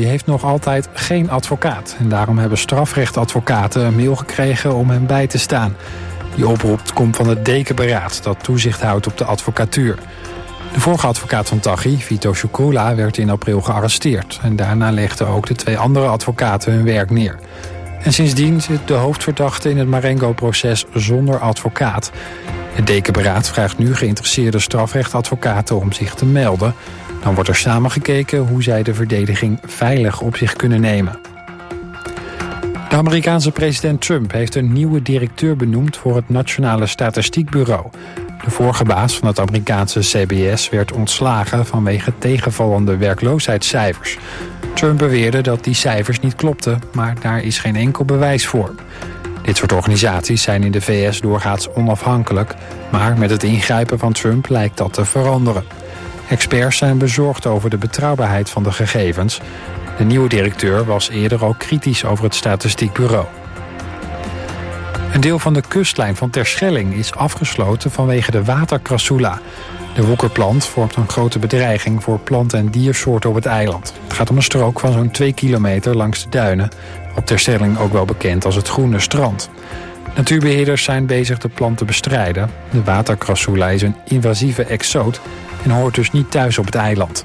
heeft nog altijd geen advocaat. En daarom hebben strafrechtadvocaten een mail gekregen om hem bij te staan. Die oproep komt van het Dekenberaad, dat toezicht houdt op de advocatuur. De vorige advocaat van Taghi, Vito Ciuccula, werd in april gearresteerd. En daarna legden ook de 2 andere advocaten hun werk neer. En sindsdien zit de hoofdverdachte in het Marengo-proces zonder advocaat. Het Dekenberaad vraagt nu geïnteresseerde strafrechtadvocaten om zich te melden. Dan wordt er samen gekeken hoe zij de verdediging veilig op zich kunnen nemen. De Amerikaanse president Trump heeft een nieuwe directeur benoemd voor het Nationale Statistiekbureau. De vorige baas van het Amerikaanse CBS werd ontslagen vanwege tegenvallende werkloosheidscijfers. Trump beweerde dat die cijfers niet klopten, maar daar is geen enkel bewijs voor. Dit soort organisaties zijn in de VS doorgaans onafhankelijk, maar met het ingrijpen van Trump lijkt dat te veranderen. Experts zijn bezorgd over de betrouwbaarheid van de gegevens. De nieuwe directeur was eerder ook kritisch over het statistiekbureau. Een deel van de kustlijn van Terschelling is afgesloten vanwege de watercrassula. De woekerplant vormt een grote bedreiging voor plant- en diersoorten op het eiland. Het gaat om een strook van zo'n 2 kilometer langs de duinen. Op Terschelling ook wel bekend als het Groene Strand. Natuurbeheerders zijn bezig de plant te bestrijden. De watercrassula is een invasieve exoot en hoort dus niet thuis op het eiland.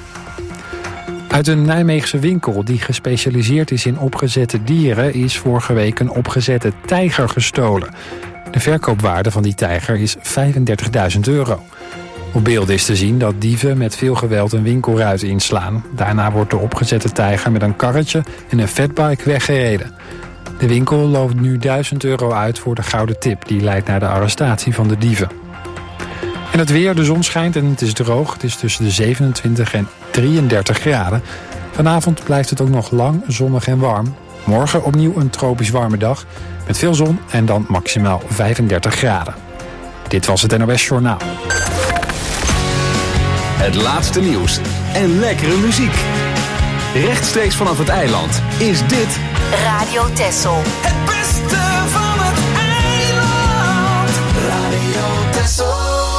Uit een Nijmeegse winkel die gespecialiseerd is in opgezette dieren is vorige week een opgezette tijger gestolen. De verkoopwaarde van die tijger is €35.000. Op beelden is te zien dat dieven met veel geweld een winkelruit inslaan. Daarna wordt de opgezette tijger met een karretje en een fatbike weggereden. De winkel loopt nu €1.000 uit voor de gouden tip. Die leidt naar de arrestatie van de dieven. En het weer, de zon schijnt en het is droog. Het is tussen de 27 en 33 graden. Vanavond blijft het ook nog lang zonnig en warm. Morgen opnieuw een tropisch warme dag. Met veel zon en dan maximaal 35 graden. Dit was het NOS Journaal. Het laatste nieuws en lekkere muziek. Rechtstreeks vanaf het eiland is dit Radio Texel. Het beste van het eiland. Radio Texel.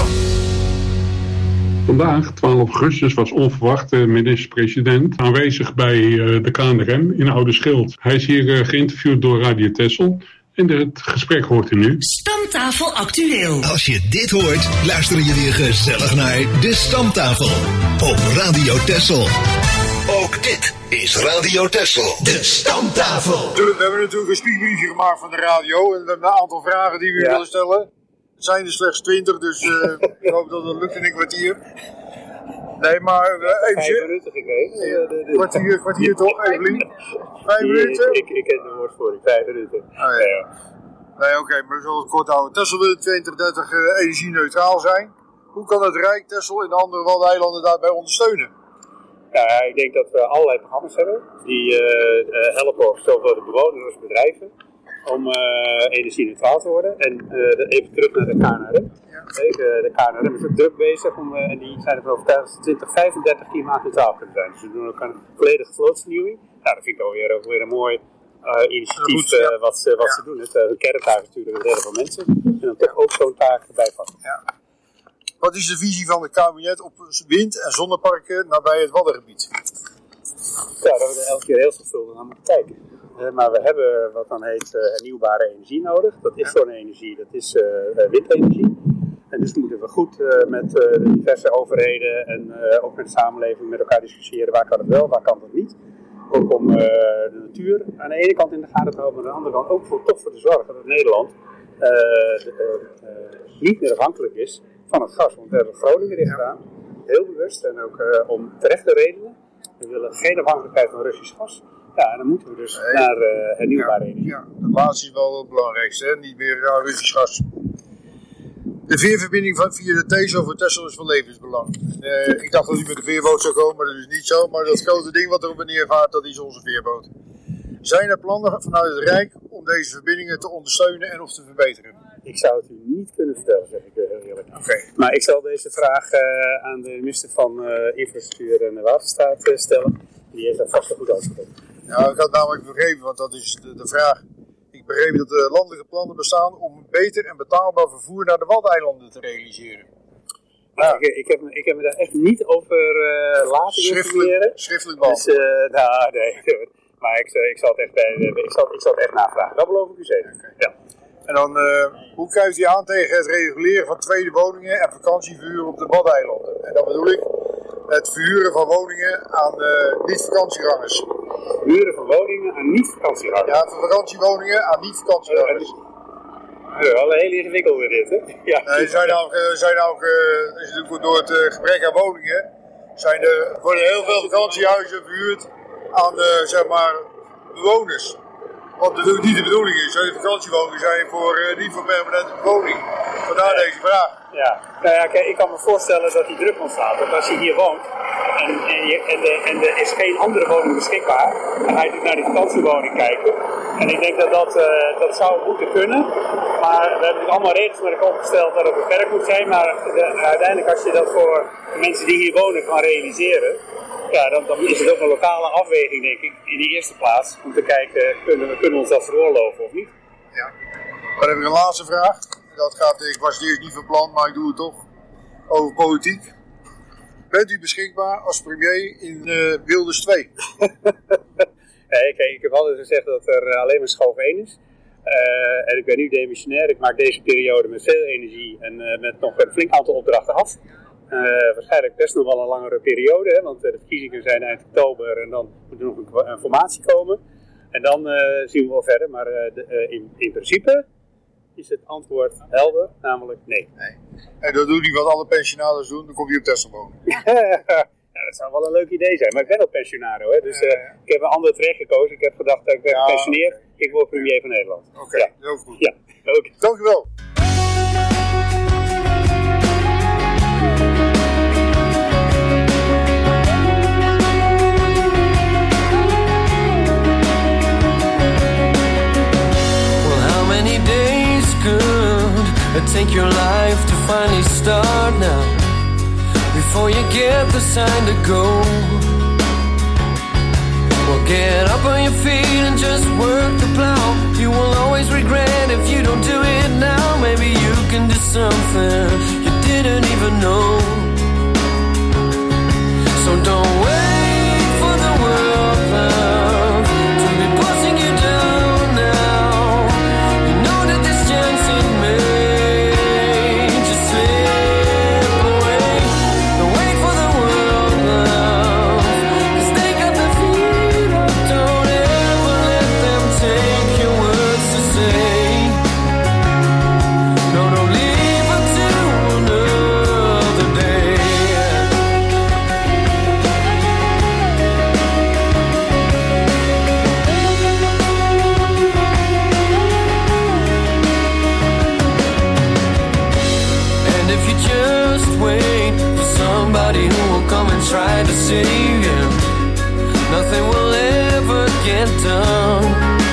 Vandaag, 12 augustus, was onverwacht de minister-president aanwezig bij de KNRM in Oude Schild. Hij is hier geïnterviewd door Radio Texel en het gesprek hoort u nu. Stamtafel actueel. Als je dit hoort, luister je weer gezellig naar de Stamtafel op Radio Texel. Ook dit is Radio Texel, de Stamtafel. We hebben natuurlijk een spiekbriefje gemaakt van de radio en we hebben een aantal vragen die we willen stellen. Het zijn er slechts 20, dus ik hoop dat het lukt in een kwartier. Nee, maar even... 5 minuten gekregen. Kwartier toch, Evelien? 5 minuten? Ik ken de woordvoering, 5 minuten. Nee, oké, maar we zullen het kort houden. Texel wil in 2030 energie-neutraal zijn. Hoe kan het Rijk Texel en de andere Waddeneilanden daarbij ondersteunen? Ja, ik denk dat we allerlei programma's hebben die helpen op zowel de bewoners als bedrijven om energie-neutraal te worden. En even terug naar de KNRM. De KNRM is ook druk bezig en die zijn ervan overtuigd dat ze 2035 klimaatneutraal kunnen zijn. Dus we doen ook een volledige vlootvernieuwing. Nou, dat vind ik ook weer een mooi initiatief wat ze doen. Hun kerntaak is natuurlijk het redden van mensen. En dan toch ook zo'n taak erbij pakken. Ja. Wat is de visie van het kabinet op wind- en zonneparken nabij het Waddengebied? Ja, daar hebben we elke keer heel zorgvuldig naar moeten kijken. Maar we hebben wat dan heet hernieuwbare energie nodig. Dat is zonne-energie, dat is windenergie. En dus moeten we goed met de diverse overheden en ook met de samenleving met elkaar discussiëren. Waar kan het wel, waar kan het niet. Ook om de natuur aan de ene kant in de gaten te houden, maar aan de andere kant ook toch voor te zorgen dat Nederland niet meer afhankelijk is van het gas. Want we hebben Groningen erin gedaan, heel bewust en ook om terechte redenen. We willen geen afhankelijkheid van Russisch gas. Ja, en dan moeten we dus naar hernieuwbare energie. Ja, dat laatste is wel het belangrijkste, hè? Niet meer Russisch gas. De veerverbinding via de Texel voor Texel is van levensbelang. Ik dacht dat u met de veerboot zou komen, maar dat is niet zo. Maar dat grote ding wat er op en neer vaart, dat is onze veerboot. Zijn er plannen vanuit het Rijk om deze verbindingen te ondersteunen en of te verbeteren? Ik zou het u niet kunnen vertellen, zeg ik heel eerlijk. Okay. Maar ik zal deze vraag aan de minister van Infrastructuur en Waterstaat stellen. Die heeft daar vast een goed antwoord op. Ja, ik had het namelijk begrepen, want dat is de vraag. Ik begreep dat er landelijke plannen bestaan om beter en betaalbaar vervoer naar de Waddeneilanden te realiseren. Ja. Ik heb me daar echt niet over laten informeren. Schriftelijk bal. Dus, nee. Maar ik zal het echt navragen. Dat beloof ik u zeker. Okay. Ja. En dan, hoe kijkt u aan tegen het reguleren van tweede woningen en vakantieverhuur op de Waddeneilanden? En dan bedoel ik het verhuren van woningen aan niet-vakantiegangers. Verhuren van woningen aan niet-vakantiegangers? Ja, van vakantiewoningen aan niet-vakantiegangers. Wel een hele ingewikkelde dit, hè? Ja. Nee, zijn ook door het gebrek aan woningen worden heel veel vakantiehuizen verhuurd aan zeg maar bewoners. Wat natuurlijk niet de bedoeling is. De vakantiewoningen zijn niet voor permanente bewoning. Vandaar deze vraag. Ja, nou ja, kijk, ik kan me voorstellen dat die druk ontstaat. Want als je hier woont en er is geen andere woning beschikbaar, dan ga je natuurlijk naar die vakantiewoning kijken. En ik denk dat zou moeten kunnen. Maar we hebben allemaal regels met elkaar opgesteld dat het beperkt moet zijn. Maar uiteindelijk als je dat voor de mensen die hier wonen kan realiseren, ja, dan is het ook een lokale afweging, denk ik, in de eerste plaats. Om te kijken, kunnen we ons dat veroorloven of niet? Ja. Dan heb ik een laatste vraag. Ik was het eerst niet van plan, maar ik doe het toch. Over politiek. Bent u beschikbaar als premier in Wilders 2? Nee, kijk, ik heb altijd gezegd dat er alleen maar schoof 1 is. En ik ben nu demissionair. Ik maak deze periode met veel energie en met nog een flink aantal opdrachten af. Waarschijnlijk best nog wel een langere periode, hè, want de verkiezingen zijn eind oktober en dan moet er nog een formatie komen. En dan zien we wel verder, maar in principe is het antwoord helder, namelijk nee. En dat doet hij wat alle pensionados doen, dan komt hij op Texel wonen. Ja, dat zou wel een leuk idee zijn, maar ik ben al pensionario, hè, dus ik heb een andere trek gekozen. Ik heb gedacht dat ik ben gepensioneerd, ik word premier van Nederland. Oké, heel goed. Ja, okay. Dank u wel. Take your life to finally start now, before you get the sign to go. Well, get up on your feet and just work the plow. You will always regret if you don't do it now. Maybe you can do something you didn't even know. So don't wait for the world, love, to be pushing you down now. You know that this chance it may try to save you, nothing will ever get done.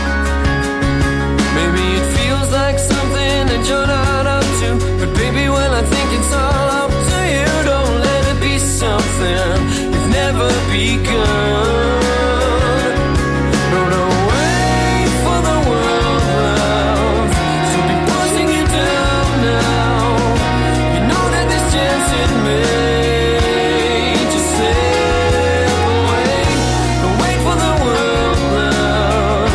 Maybe it feels like something that you're not up to, but baby, well, I think it's all up to you. Don't let it be something you've never begun. No, don't wait for the world, love, to be pushing you down now. You know that this chance it may slip away. Don't wait for the world, love,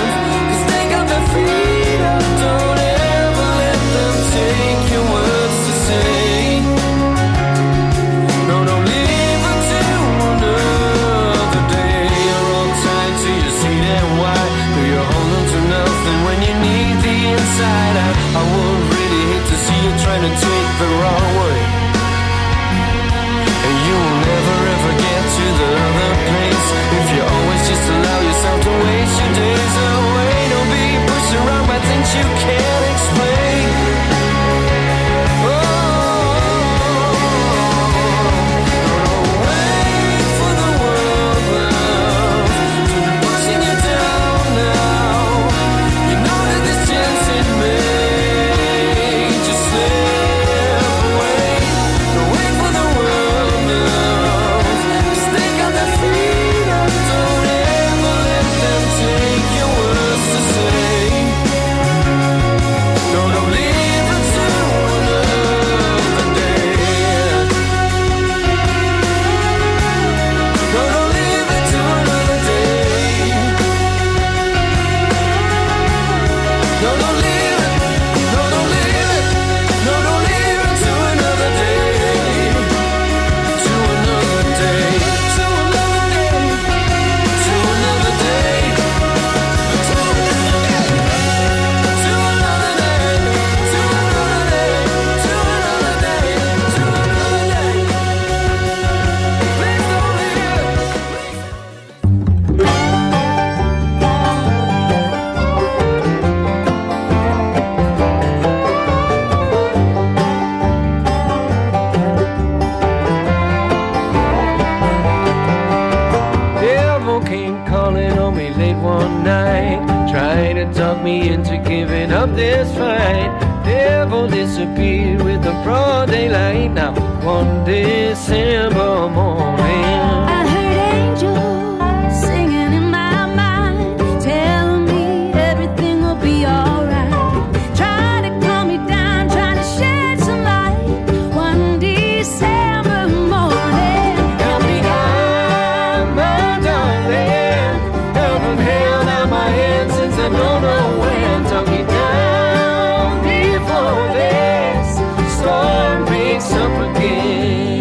calling on me late one night, trying to talk me into giving up this fight. Devil disappeared with the broad daylight. Now one December morning, I heard angels singing in my mind, telling me everything will be alright. Trying to calm me down, trying to shed some light. One December morning, help me out, my darling. Heaven held out my hand since I don't know when. Talk me down before this storm picks up again.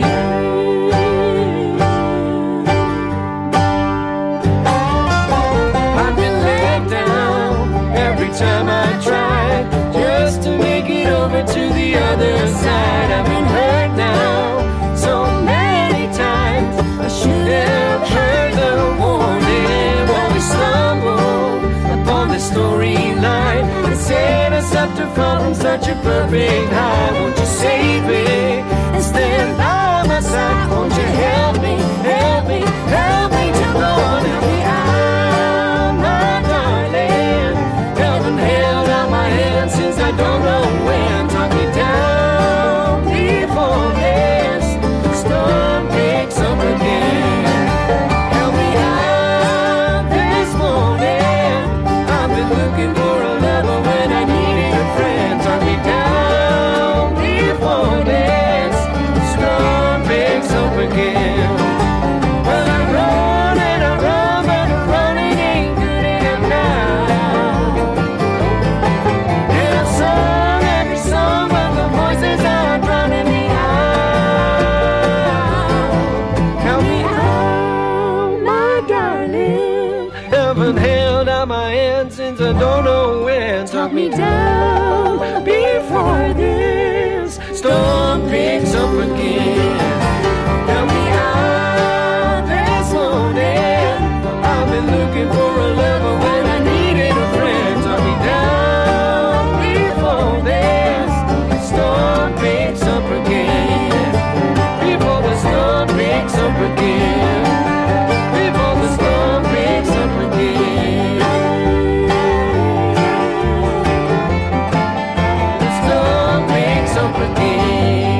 I've been let down every time I tried just to make it over to the other side. I've been hurt now so many times. I should have heard the warning when we stumbled upon the storyline. It set us up to fall from such a perfect high. Won't you save me and stand by my side? Won't you help me, help me, help me to go on? Help me out, my darling. Haven't held out my hand since I don't know when. Talk me down before this storm picks up again. Help me out this morning. I've been looking for a lover when I needed a friend. Talk me down before this storm picks up again. Well, I run and I run, but the running ain't good enough now. And I've sung every song, but the voices are drowning me out. Help me out, my darling. Haven't held out my hand since I don't know when. Talk me down before this storm picks up again. Help me out this morning. I've been looking for a lover when I needed a friend. Talk me down before this storm picks up again. Before the storm picks up again. Before the storm picks up again. The storm picks up again.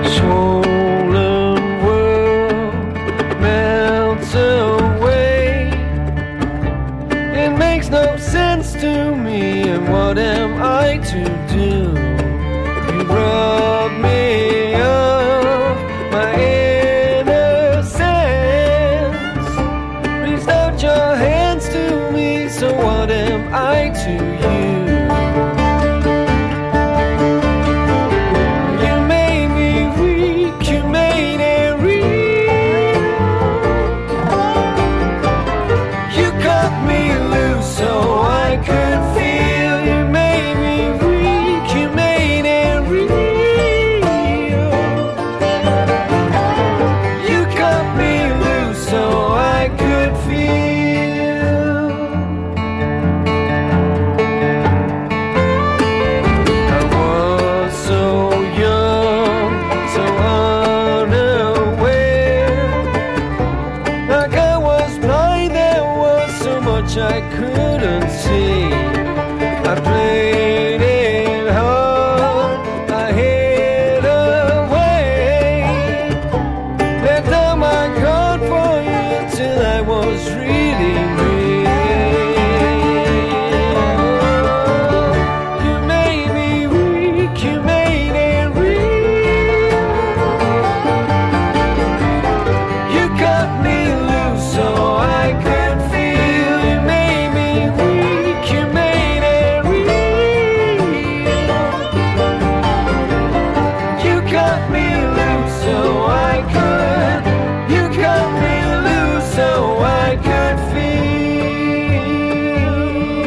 swollen world melts away. It makes no sense to me, and what am I to do? You rub me up, my innocence. Reached out your hands to me, so what am I to you? You made me weak, you made it real. You cut me loose so I could feel. You made me weak, you made it real. You cut me loose so I could feel. I was so young, so unaware. Like I was blind, there was so much I couldn't see. I played it hard, I hid away. Let down my guard for you till I was really real. You made me weak, you made it real. You cut me loose so I could feel. You made me weak, you made it real. You cut me loose so I could. You cut me loose so I could feel.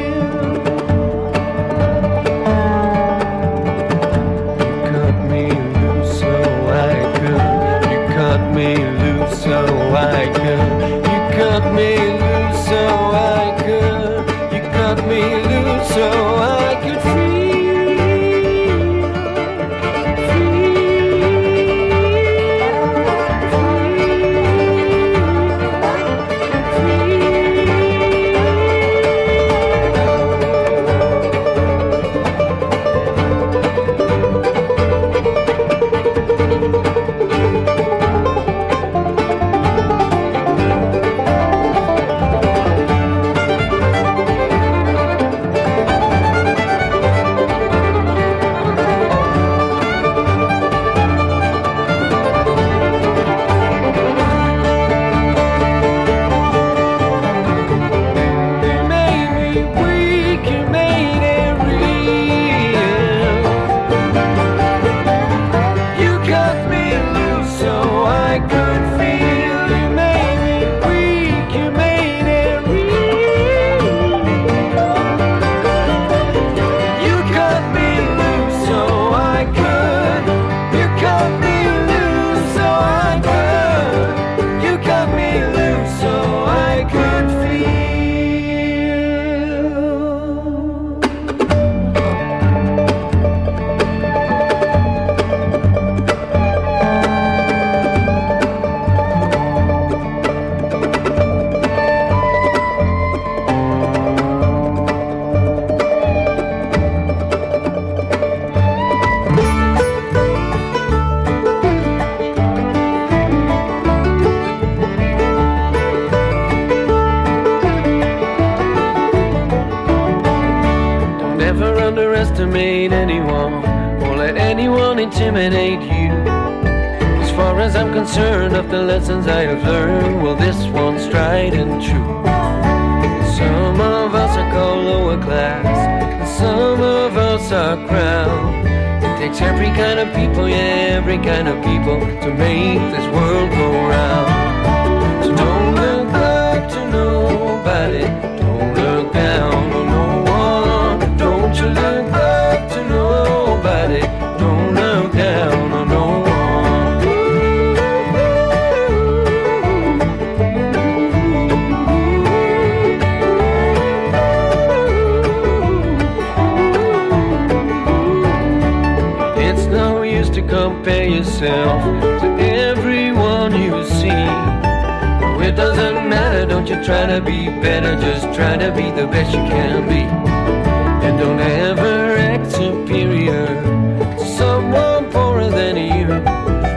You cut me loose so I could. You cut me loose so I could. You cut me loose so I could. You cut me loose so I could feel. You made me weak, you made it real. You cut me loose so I could feel. You made me weak, you made it real. You cut me loose so I could. You cut me loose so I could. You cut me loose so I could feel. Don't ever underestimate anyone or let anyone intimidate you. As far as I'm concerned, of the lessons I have learned, well, this one's tried and true. Some of us are called lower class, and some of us are crowned. It takes every kind of people, yeah, every kind of people to make this world go round. So don't look up to nobody, don't look down on no one. Don't you look up to nobody, don't look down on no one. It's no use to compare yourself to everyone you see. No, it doesn't matter, don't you try to be better, just try to be the best you can be. And don't ever act superior to someone poorer than you.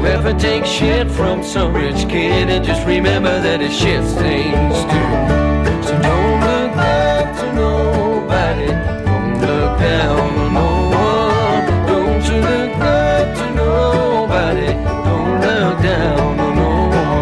you ever take shit from some rich kid, and just remember that his shit stains too. So don't look up to nobody, don't look down on no one. Don't you look up to nobody, don't look down on no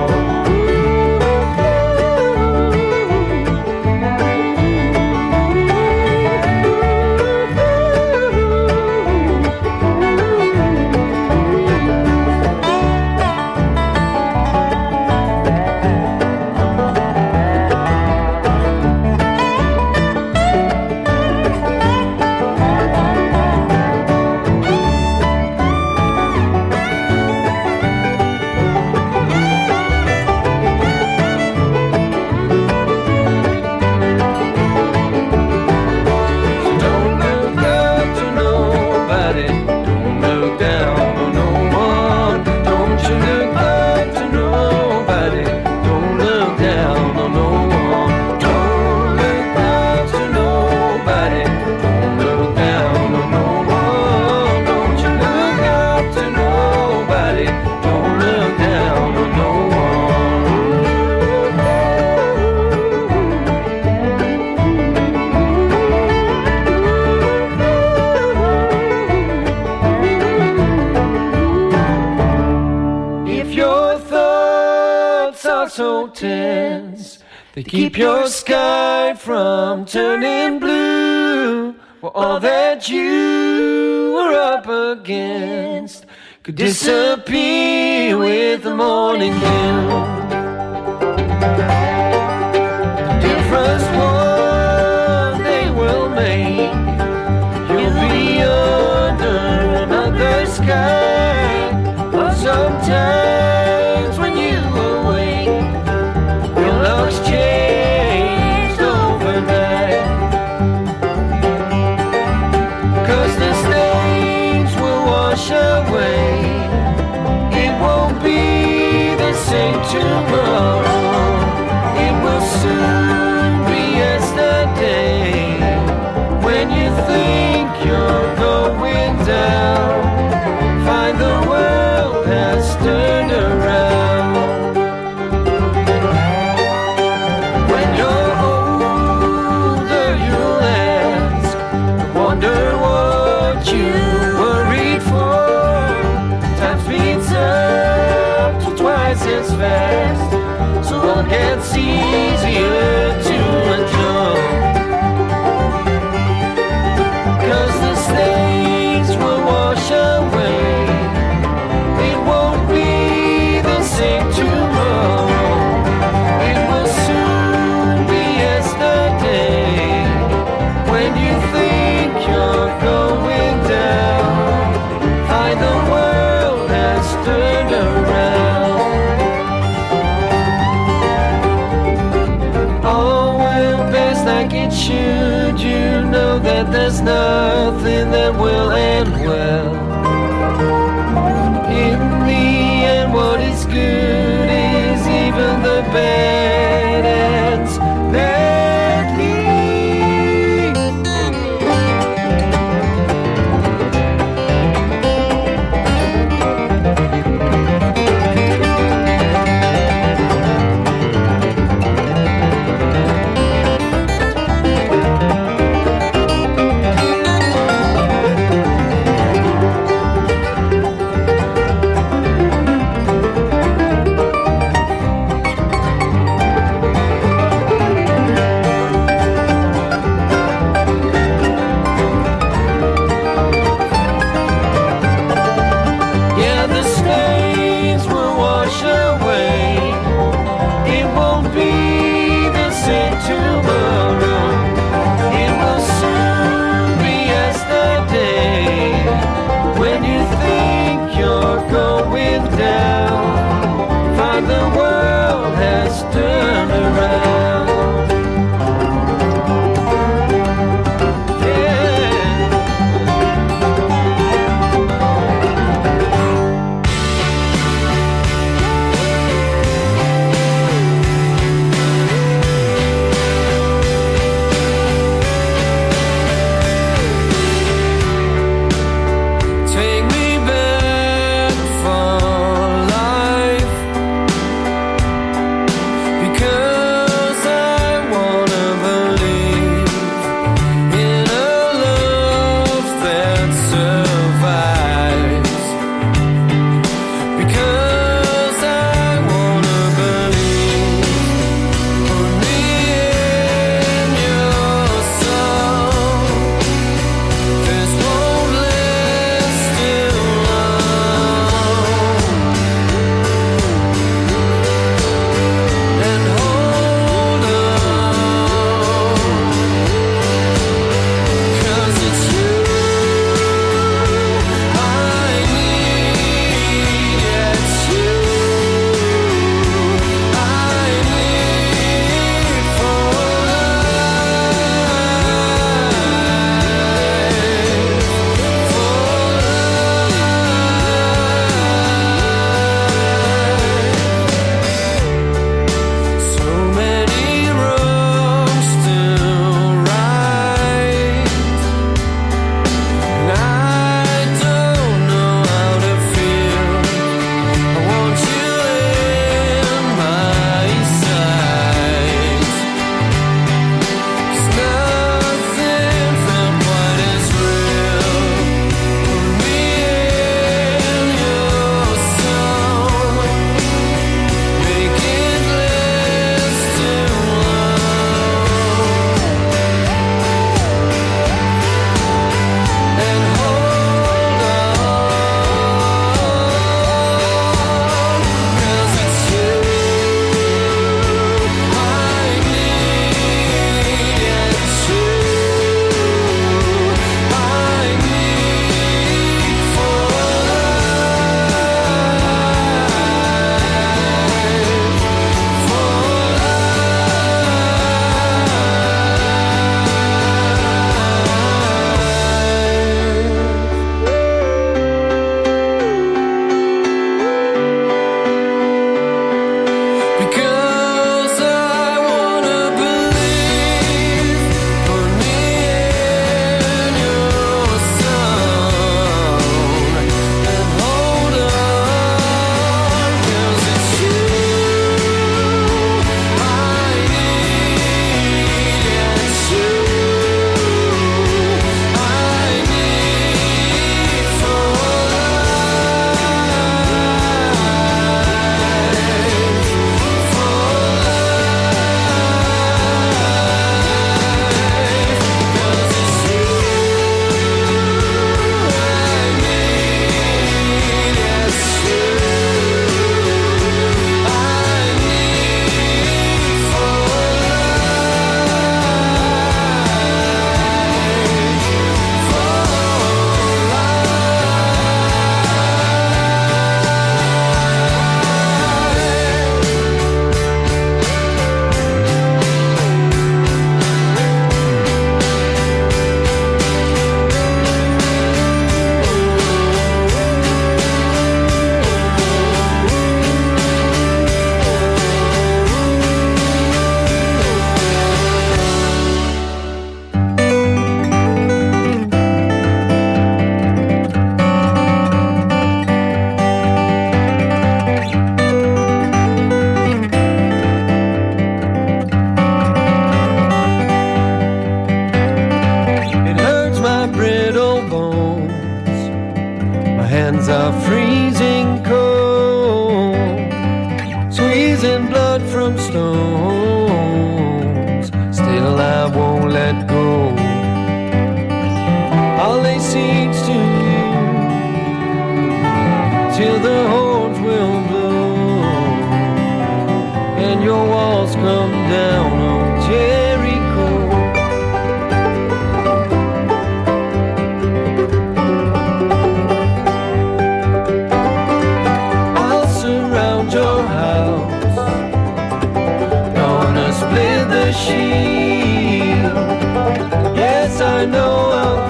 so tense. They keep your sky from turning blue. Well, all that you were up against could disappear with the morning dew. The difference one they will make. You'll be under another sky. But sometimes when you awake, your luck's changed overnight. 'Cause the stains will wash away. It won't be the same tomorrow. It will soon be yesterday. When you think you're going down, find the world has turned around. When you're older, you'll ask, wonder what you worried for. Time speeds up to twice as fast, so it gets easier to enjoy. 'Cause the stains will wash away. It won't be the same tomorrow. It will soon be yesterday. When you think you're going down, find the world has turned around. All will pass like it should. You know that there's nothing that will end well. In the end, what is good is even the bad ends badly. are freezing cold, squeezing blood from stones. Still I won't let go. I'll lay siege to you till the horns will blow and your walls come down on Jericho. I'll surround your house, gonna split the shield. Yes, I know I'll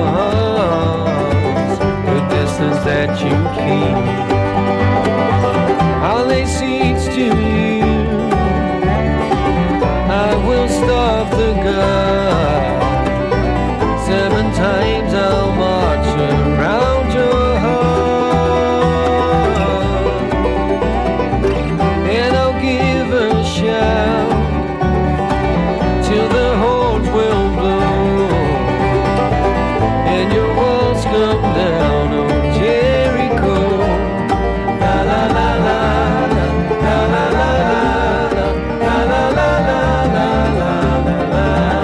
cross the distance that you keep. I'll lay siege to you, I will stop the God. 7 times I'll march around your heart, and I'll give a shout till the horns will blow and your walls come down on Jericho. La la la la la la la la la la la la la la la la.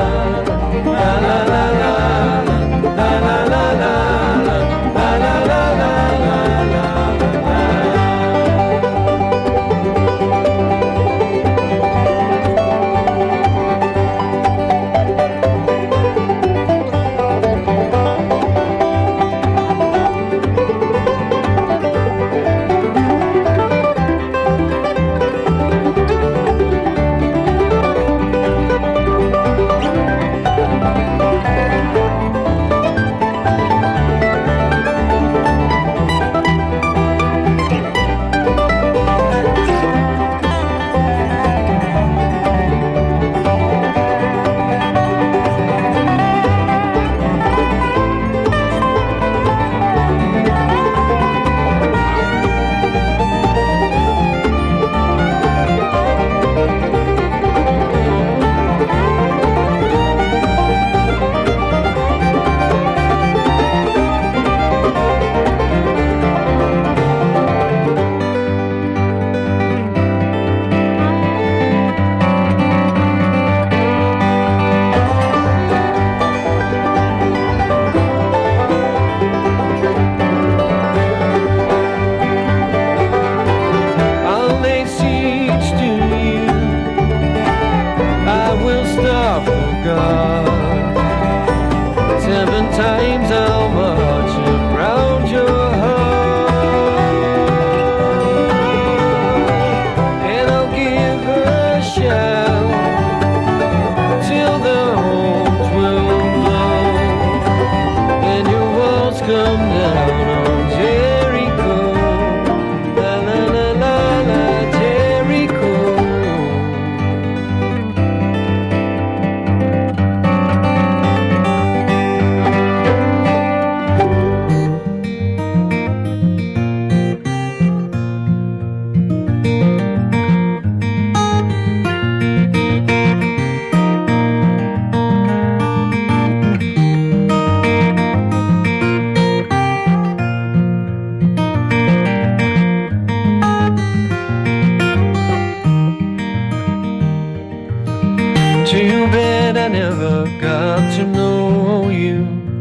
Too bad I never got to know you.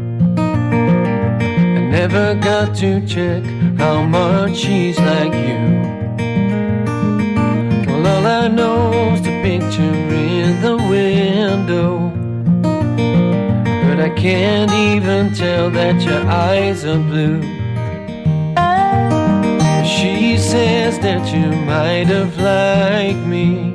I never got to check how much she's like you. Well, all I know is the picture in the window, but I can't even tell that your eyes are blue. She says that you might have liked me,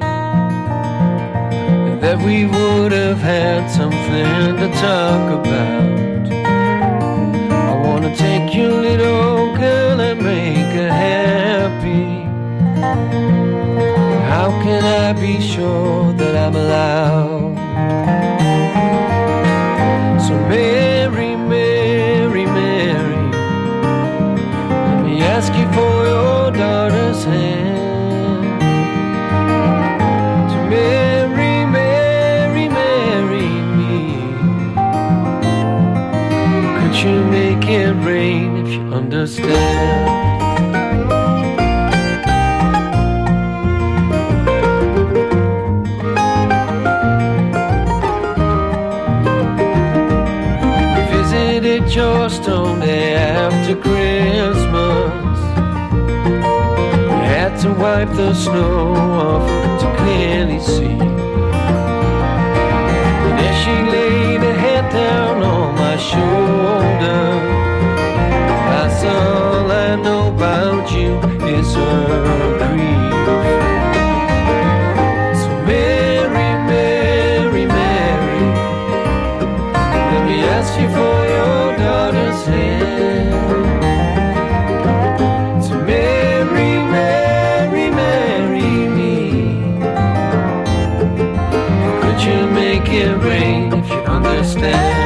that we would have had something to talk about. I wanna take your little girl and make her happy. How can I be sure that I'm allowed? So Mary, Mary, Mary, let me ask you for your daughter's hand. To Mary, Mary, marry me. Could you make it rain if you understand? understand. Visited your stone day after Christmas. Had to wipe the snow off to clearly see. And as she laid her head down on my shoulder, that's all I know about you is her grief. So Mary, Mary, Mary, let me ask you for your daughter's hand. So Mary, Mary, marry me. Could you make it rain if you understand?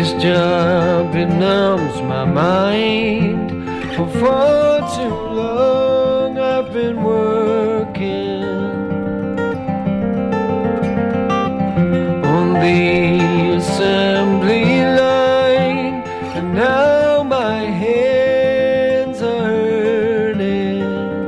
This job, it numbs my mind. For far too long I've been working on the assembly line, and now my hands are hurting.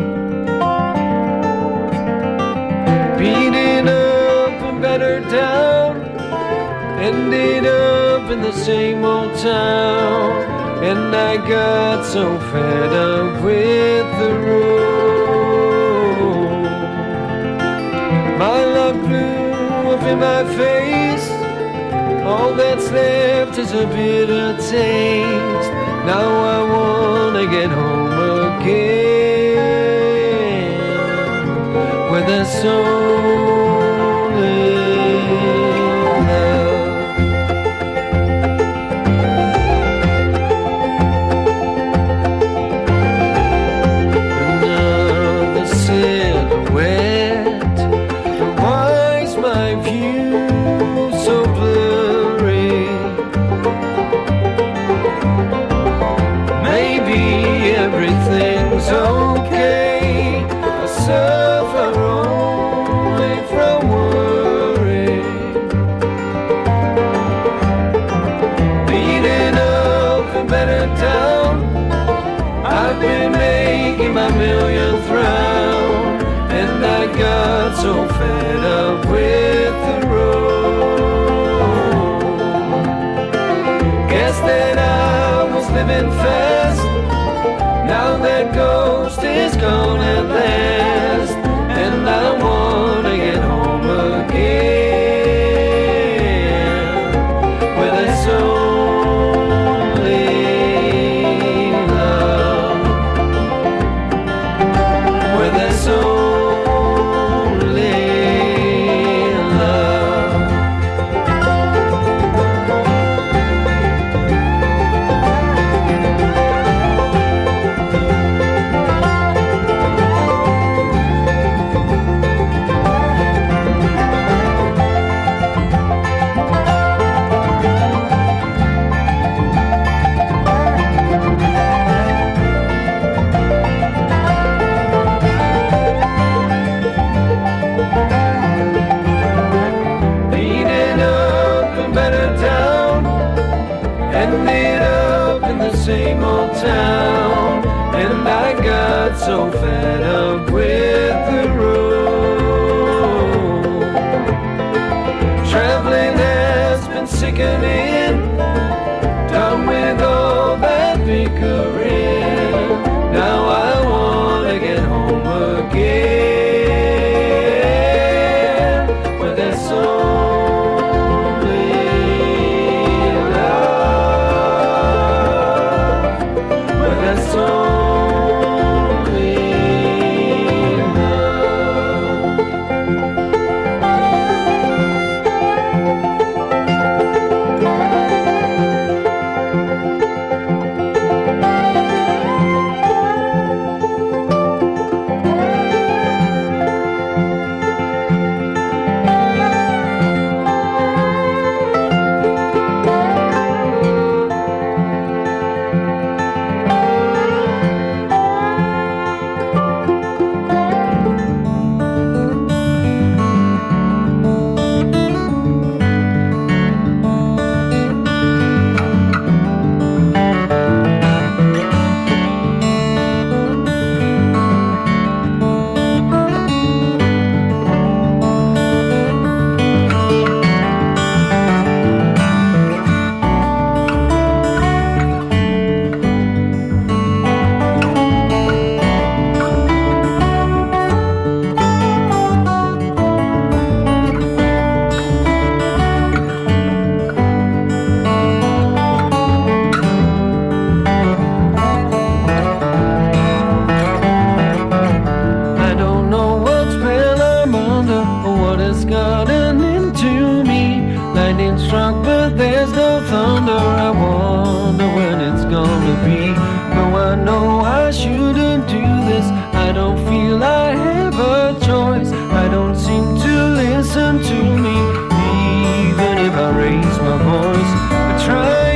Beaten up and battered down, ended up in the same old town. And I got so fed up with the road. My luck blew up in my face. All that's left is a bitter taste. Now I wanna get home again, where there's so okay. I suffer only from worry. Beaten up and battered down, I've been making my millionth round, and I got so fed up with the road. Guess that I was living fast. Now that ghost is gone at last, and I wanna get home again, where there's only love, where there's only same old town, and I got so fed up with the road. Traveling has been sickening, done with all that bickering. Now I wanna get home again, where there's so listen to me, even if I raise my voice. I try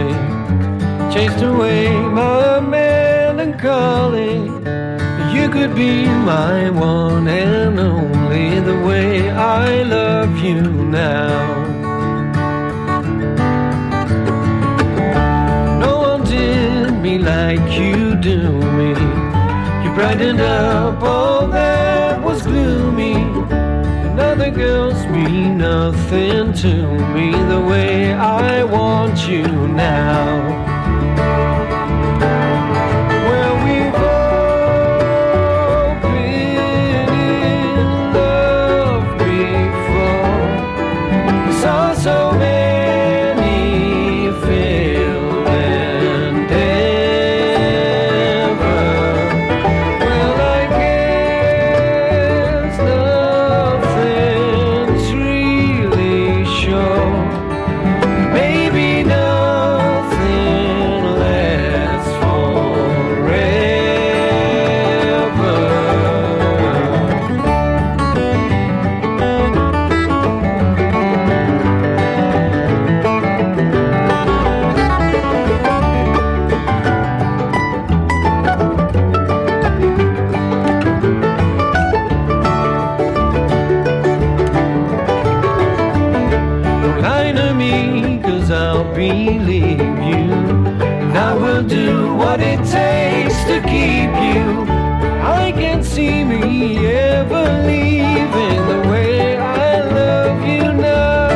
lonely, chased away my melancholy. You could be my one and only, the way I love you now. No one did me like you do me. You brightened up all that was gloomy. And other girls mean nothing to me, the way I want you now. So many failed endeavor. Well, I guess nothing's really sure. Maybe nothing lasts believe you, and I will do what it takes to keep you. I can't see me ever leaving, the way I love you now.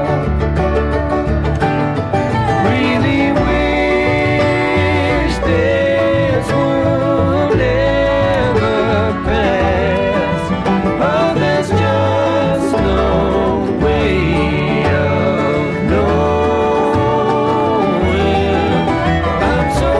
Really wish this would never pass, but there's just no way of knowing. I'm so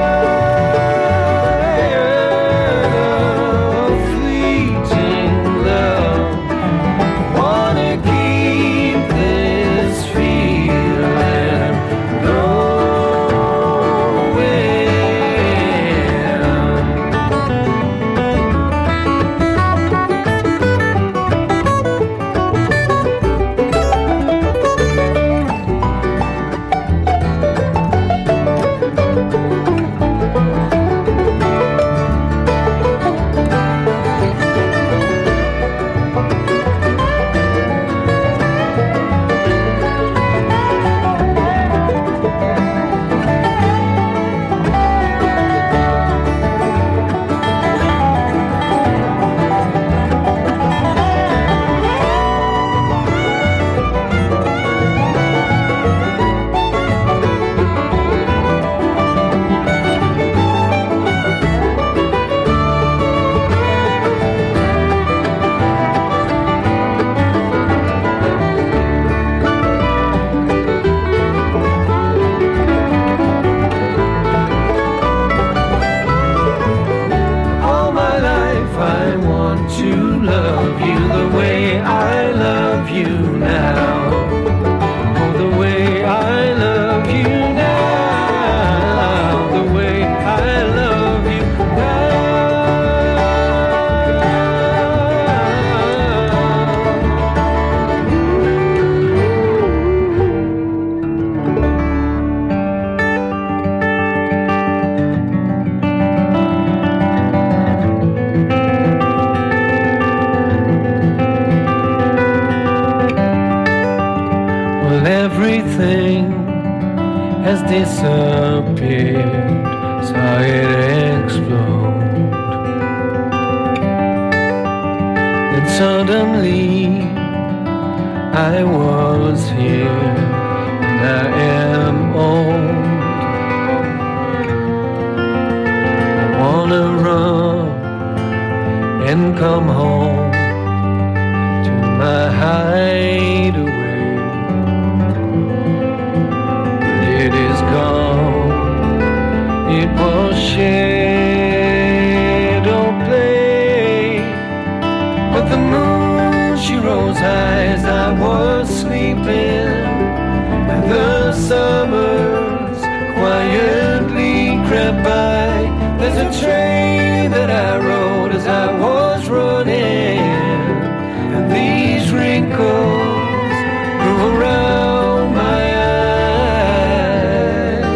tired of fleeting love. Wanna keep this feeling disappeared, saw it explode. Then suddenly I was here, and I am old. I wanna run and come home to my hideaway. It is gone, it was shadow play, but the moon, she rose high as I was sleeping, and the summers quietly crept by. There's a train that I rode as I was running, and these wrinkles grew around my eyes.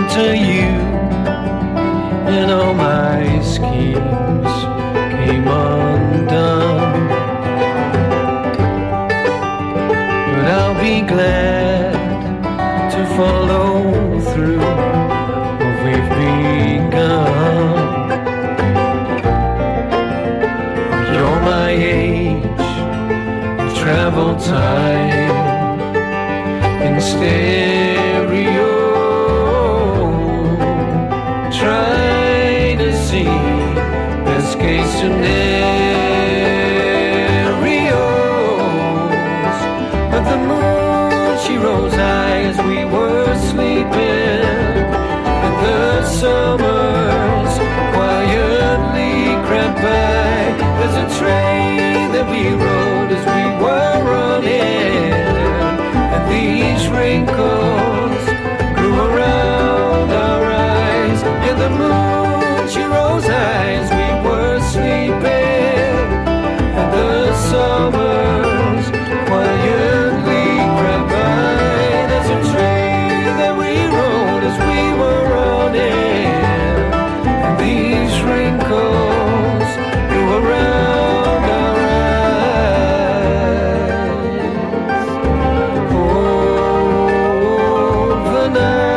to you, and all my schemes came undone. But I'll be glad to follow through what we've begun. You're my age, travel time in stereo. Try to see best case scenarios, but the moon she rose high as we were sleeping, and the summers quietly crept by. There's a train that we rode as we were running, and these wrinkles grew around our eyes. Yeah, the moon she rose high as we were sleeping, and the summers quietly crept by. There's a train that we rode as we were running, and these wrinkles grew around our eyes. Overnight.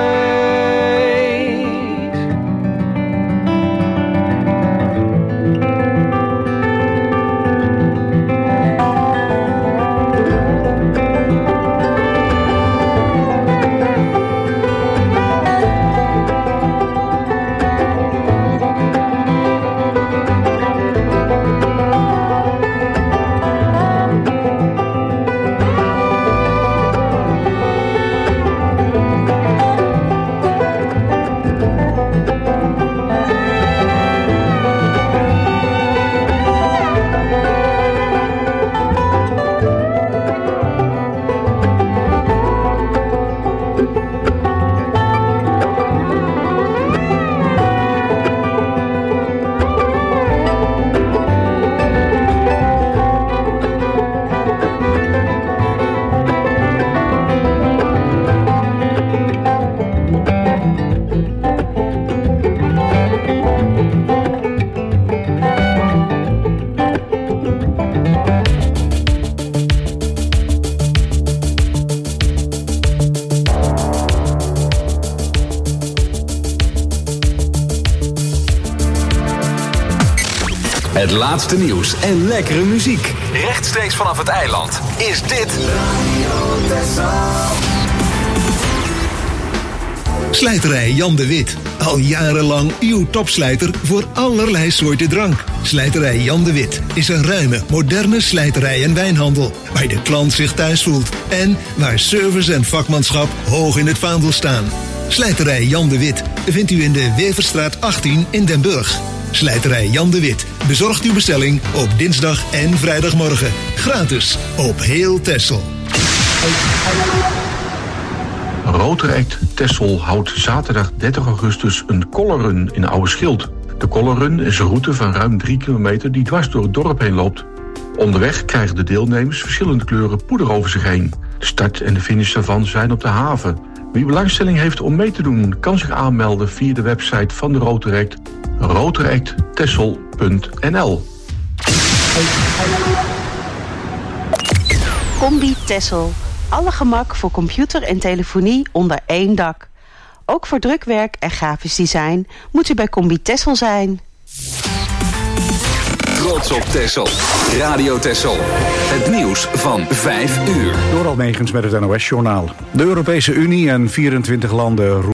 Het laatste nieuws en lekkere muziek. Rechtstreeks vanaf het eiland is dit Slijterij Jan de Wit. Al jarenlang uw topslijter voor allerlei soorten drank. Slijterij Jan de Wit is een ruime, moderne slijterij en wijnhandel, waar de klant zich thuis voelt en waar service en vakmanschap hoog in het vaandel staan. Slijterij Jan de Wit vindt u in de Weverstraat 18 in Den Burg. Slijterij Jan de Wit bezorgt uw bestelling op dinsdag en vrijdagmorgen. Gratis op heel Texel. Rotaract Texel houdt zaterdag 30 augustus een colorrun in Oude Schild. De colorrun is een route van ruim 3 kilometer die dwars door het dorp heen loopt. Onderweg krijgen de deelnemers verschillende kleuren poeder over zich heen. De start en de finish daarvan zijn op de haven. Wie belangstelling heeft om mee te doen, kan zich aanmelden via de website van de Rotaract, rotaracttexel.nl. Combi Texel. Alle gemak voor computer en telefonie onder één dak. Ook voor drukwerk en grafisch design moet u bij Combi Texel zijn. Trots op Texel. Radio Texel. Het nieuws van 5 uur. Door Almegens met het NOS-journaal. De Europese Unie en 24 landen